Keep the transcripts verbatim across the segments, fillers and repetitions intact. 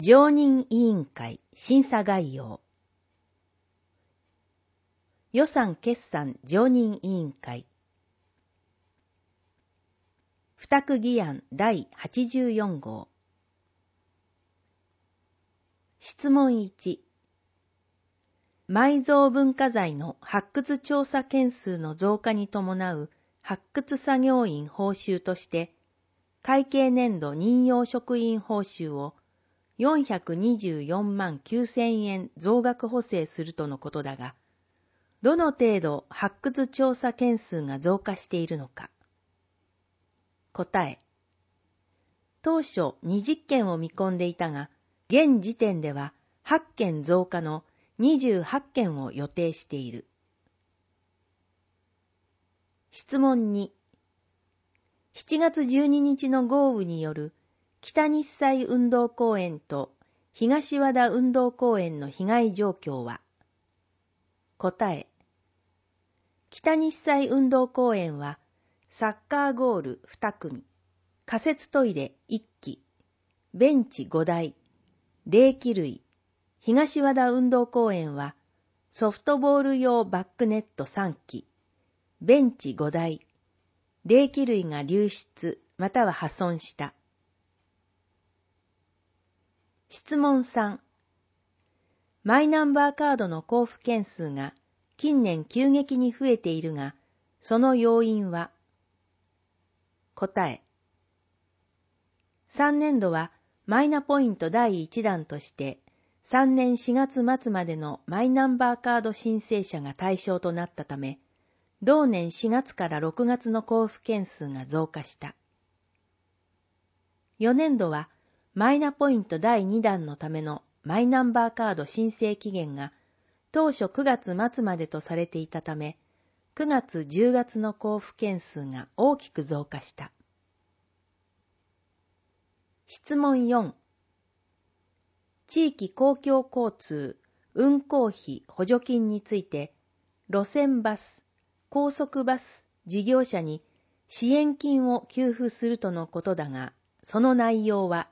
常任委員会審査概要。予算決算常任委員会。付託議案だいはちじゅうよん号。質問いち。埋蔵文化財の発掘調査件数の増加に伴う発掘作業員報酬として、会計年度任用職員報酬をよんひゃくにじゅうよんまんきゅうせんえん増額補正するとのことだが、どの程度発掘調査件数が増加しているのか。答え。当初にじゅっけんを見込んでいたが、現時点でははっけん増加のにじゅうはっけんを予定している。質問に。しちがつじゅうににちの豪雨による北日西運動公園と東和田運動公園の被害状況は。答え。北日西運動公園はサッカーゴールに組、仮設トイレいっき、ベンチごだい、冷気類。東和田運動公園はソフトボール用バックネットさんき、ベンチごだい、冷気類が流出または破損した。質問さん。マイナンバーカードの交付件数が近年急激に増えているが、その要因は。答え。さんねんどはマイナポイントだいいち弾として、さんねんしがつ末までのマイナンバーカード申請者が対象となったため、同年しがつからろくがつの交付件数が増加した。よねんどはマイナポイントだいに弾のためのマイナンバーカード申請期限が当初くがつ末までとされていたため、くがつじゅうがつの交付件数が大きく増加した。質問よん。地域公共交通運行費補助金について、路線バス、高速バス事業者に支援金を給付するとのことだが、その内容は。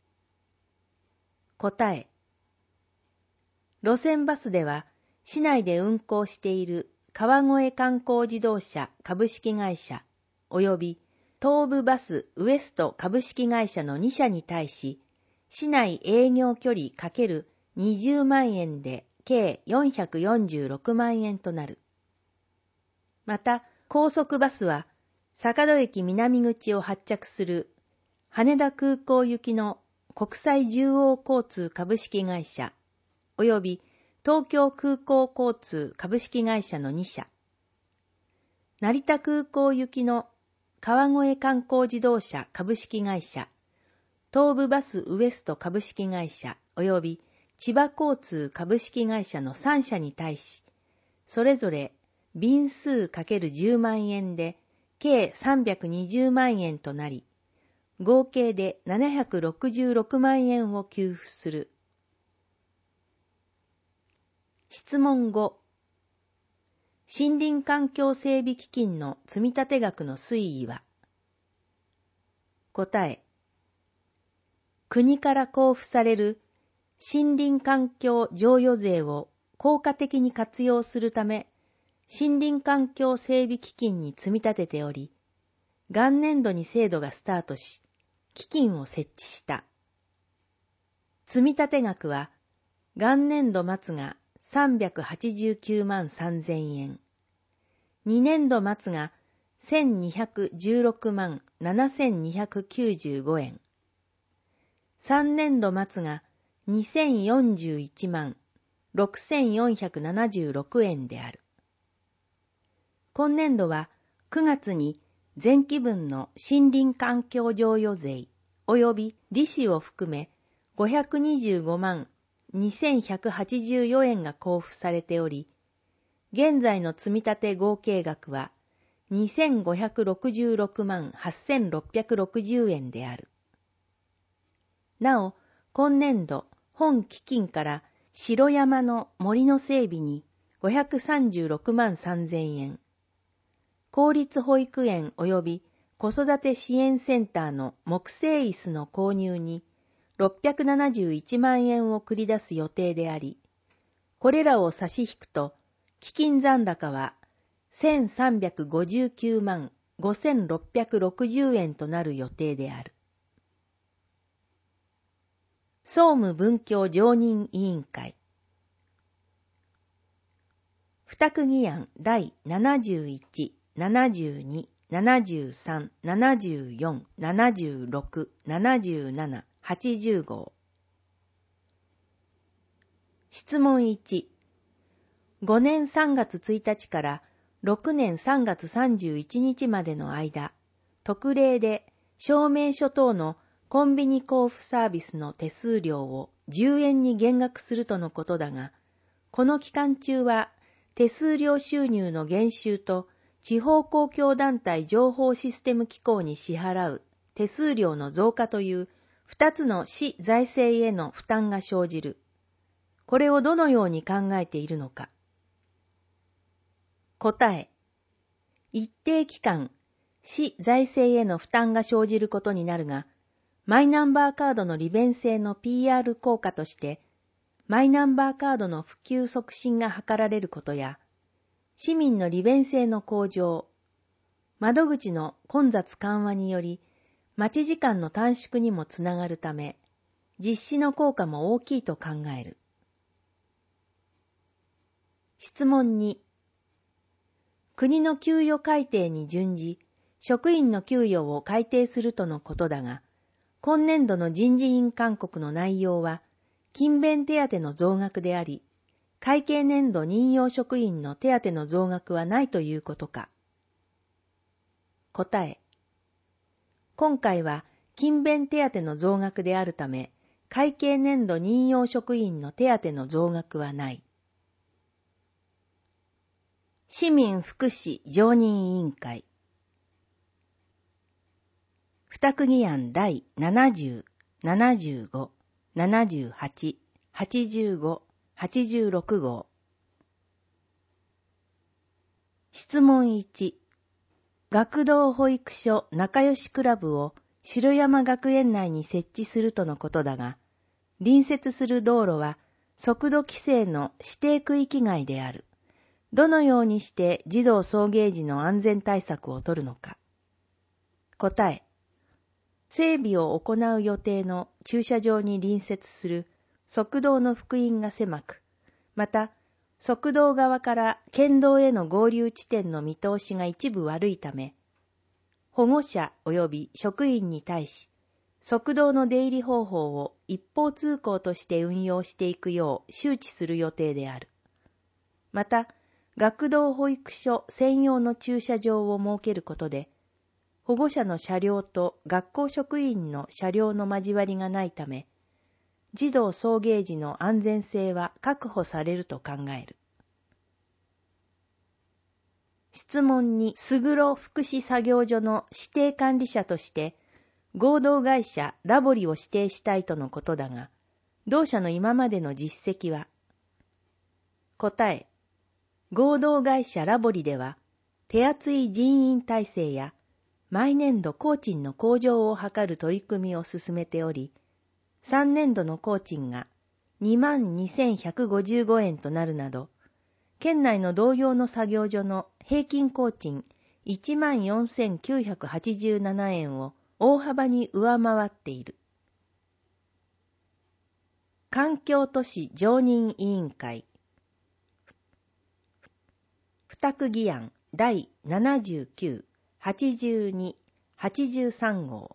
答え。路線バスでは、市内で運行している川越観光自動車株式会社及び東武バスウエスト株式会社のに社に対し、市内営業距離×にじゅうまんえんで計よんひゃくよんじゅうろくまんえんとなる。また、高速バスは、坂戸駅南口を発着する羽田空港行きの国際重央交通株式会社及び東京空港交通株式会社のに社、成田空港行きの川越観光自動車株式会社、東武バスウエスト株式会社及び千葉交通株式会社のさん社に対し、それぞれ便数 ×じゅうまんえんで計さんびゃくにじゅうまんえんとなり、合計でななひゃくろくじゅうろくまんえんを給付する。質問ご。森林環境整備基金の積立額の推移は。答え。国から交付される森林環境譲与税を効果的に活用するため、森林環境整備基金に積み立てており、元年度に制度がスタートし、基金を設置した。積立額は、元年度末がさんびゃくはちじゅうきゅうまんさんぜんえん、にねんど末がせんにひゃくじゅうろくまんななせんにひゃくきゅうじゅうごえん、さんねんど末がにせんよんじゅういちまんろくせんよんひゃくななじゅうろくえんである。今年度はくがつに前期分の森林環境譲与税及び利子を含めごひゃくにじゅうごまんにせんひゃくはちじゅうよんえんが交付されており、現在の積立合計額はにせんごひゃくろくじゅうろくまんはっせんろっぴゃくろくじゅうえんである。なお、今年度本基金から城山の森の整備にごひゃくさんじゅうろくまんさんぜんえん、公立保育園及び子育て支援センターの木製椅子の購入にろっぴゃくななじゅういちまんえんを繰り出す予定であり、これらを差し引くと、基金残高はせんさんびゃくごじゅうきゅうまんごせんろっぴゃくろくじゅうえんとなる予定である。総務文教常任委員会付託議案だいななじゅういち、ななじゅうに、ななじゅうさん、ななじゅうよん、ななじゅうろく、ななじゅうなな、はちじゅうごう。質問いち。ごねんさんがつついたちからろくねんさんがつさんじゅういちにちまでの間、特例で証明書等のコンビニ交付サービスの手数料をじゅうえんに減額するとのことだが、この期間中は手数料収入の減収と地方公共団体情報システム機構に支払う手数料の増加という二つの市財政への負担が生じる。これをどのように考えているのか。答え。一定期間、市財政への負担が生じることになるが、マイナンバーカードの利便性の ピーアール 効果として、マイナンバーカードの普及促進が図られることや、市民の利便性の向上、窓口の混雑緩和により、待ち時間の短縮にもつながるため、実施の効果も大きいと考える。質問に、国の給与改定に準じ、職員の給与を改定するとのことだが、今年度の人事院勧告の内容は、勤勉手当の増額であり、会計年度任用職員の手当の増額はないということか。答え。今回は勤勉手当の増額であるため、会計年度任用職員の手当の増額はない。市民福祉常任委員会付託議案だいななじゅう、ななじゅうご、ななじゅうはち、はちじゅうご、はちじゅうろくごう。質問いち。学童保育所仲良しクラブを城山学園内に設置するとのことだが、隣接する道路は速度規制の指定区域外である。どのようにして児童送迎時の安全対策を取るのか。答え。整備を行う予定の駐車場に隣接する側道の幅員が狭く、また、側道側から県道への合流地点の見通しが一部悪いため、保護者及び職員に対し、側道の出入り方法を一方通行として運用していくよう周知する予定である。また、学童保育所専用の駐車場を設けることで、保護者の車両と学校職員の車両の交わりがないため、児童送迎時の安全性は確保されると考える。質問に、すぐろ福祉作業所の指定管理者として、合同会社ラボリを指定したいとのことだが、同社の今までの実績は。答え。合同会社ラボリでは、手厚い人員体制や、毎年度工賃の向上を図る取り組みを進めており、さんねんどの工賃が にまんにせんひゃくごじゅうごえんとなるなど、県内の同様の作業所の平均工賃 いちまんよんせんきゅうひゃくはちじゅうななえんを大幅に上回っている。環境都市常任委員会付託議案だいななじゅうきゅう、はちじゅうに、はちじゅうさんごう。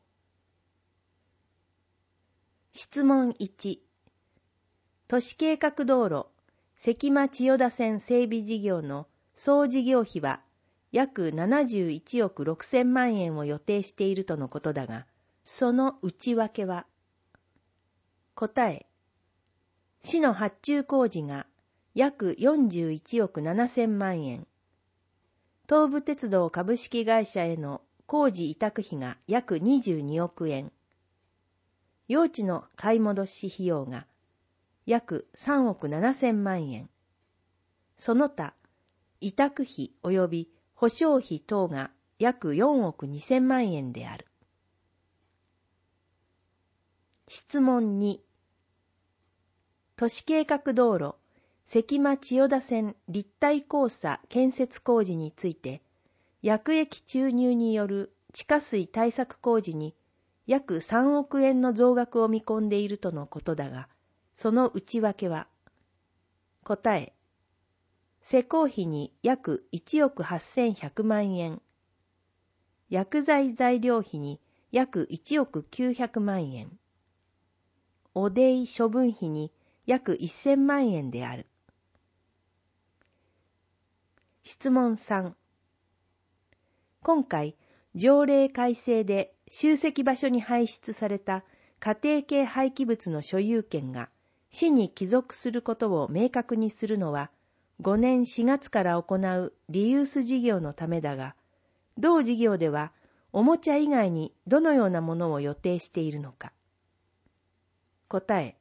質問いち。都市計画道路関間千代田線整備事業の総事業費は約ななじゅういちおくろくせんまんえんを予定しているとのことだが、その内訳は。答え。市の発注工事が約よんじゅういちおくななせんまんえん。東武鉄道株式会社への工事委託費が約にじゅうにおくえん。用地の買い戻し費用が約さんおくななせんまんえん。その他、委託費及び保証費等が約よんおくにせんまんえんである。 質問に、都市計画道路、関間千代田線立体交差建設工事について、薬液注入による地下水対策工事に約さんおくえんの増額を見込んでいるとのことだが、その内訳は、答え、施工費に約いちおくはっせんひゃくまんえん、薬剤材料費に約いちおくきゅうひゃくまんえん、汚泥処分費に約せんまんえんである。質問さん。今回、条例改正で集積場所に排出された家庭系廃棄物の所有権が市に帰属することを明確にするのは、ごねんしがつから行うリユース事業のためだが、同事業ではおもちゃ以外にどのようなものを予定しているのか。答え。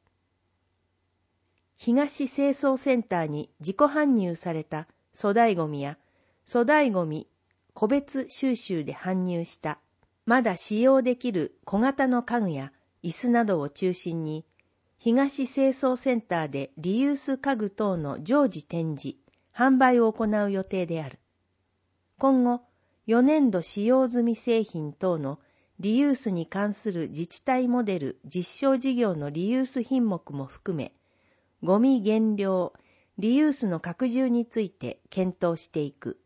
東清掃センターに自己搬入された粗大ごみや粗大ごみ個別収集で搬入したまだ使用できる小型の家具や椅子などを中心に、東清掃センターでリユース家具等の常時展示、販売を行う予定である。今後、よねんど使用済み製品等のリユースに関する自治体モデル実証事業のリユース品目も含め、ゴミ減量、リユースの拡充について検討していく。